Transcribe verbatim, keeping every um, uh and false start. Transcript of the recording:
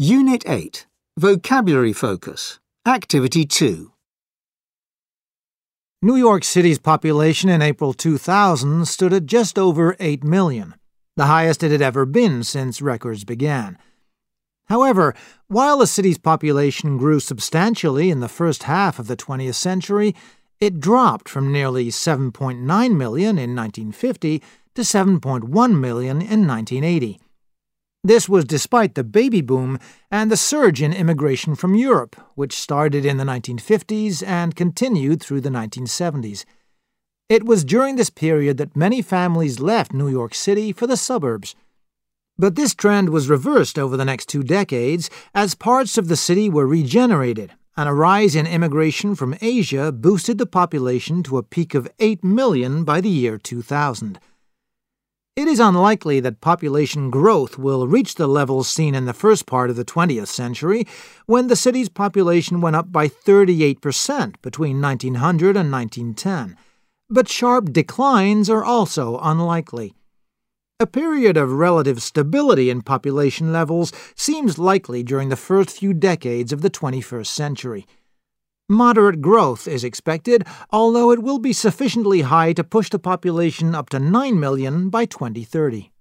Unit eight, Vocabulary Focus, Activity two. New York City's population in April two thousand stood at just over eight million, the highest it had ever been since records began. However, while the city's population grew substantially in the first half of the twentieth century, it dropped from nearly seven point nine million in nineteen fifty to seven point one million in nineteen eighty. This was despite the baby boom and the surge in immigration from Europe, which started in the nineteen fifties and continued through the nineteen seventies. It was during this period that many families left New York City for the suburbs. But this trend was reversed over the next two decades as parts of the city were regenerated, and a rise in immigration from Asia boosted the population to a peak of eight million by the year two thousand. It is unlikely that population growth will reach the levels seen in the first part of the twentieth century, when the city's population went up by thirty-eight percent between nineteen hundred and nineteen ten, but sharp declines are also unlikely. A period of relative stability in population levels seems likely during the first few decades of the twenty-first century. Moderate growth is expected, although it will be sufficiently high to push the population up to nine million by twenty thirty.